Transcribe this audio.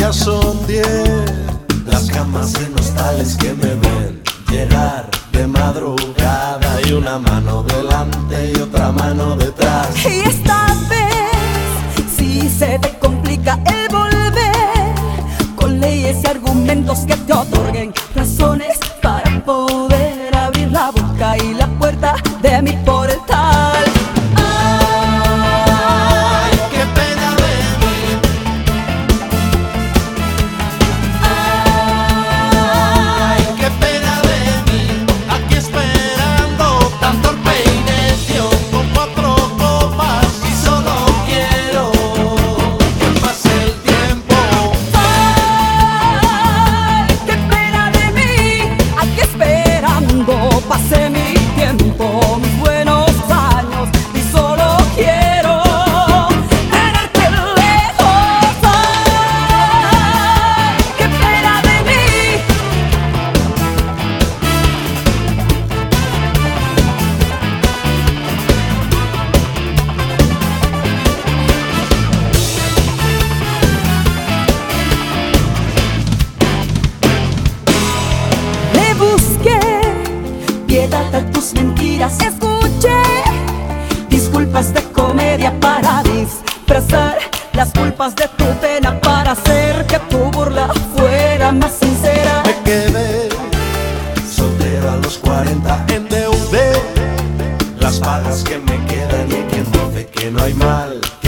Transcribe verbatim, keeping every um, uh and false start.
ya son diez. Las camas en hostales que me ven llegar de madrugada, y una mano delante y otra mano detrás. Y esta vez si se te complica el volver, con leyes y argumentos que te otorguen razones para poder abrir la boca y la puerta de mi portal. Ay, qué pena de mí. Ay, qué pena de mí. Aquí esperando tan torpe y necio, con cuatro copas y solo quiero que pase el tiempo. Ay, qué pena de mí, aquí esperando pase mi tiempo, mis buenos años, y solo quiero tenerte lejos. Ay, qué pena de mí. Le busqué piedad a tus mentiras, escuché disculpas de comedia para disfrazar las culpas de tu pena, para hacer que tu burla fuera más sincera. Me quedé soltero a los cuarenta, endeudé las pagas que me quedan, y quien dice que no hay mal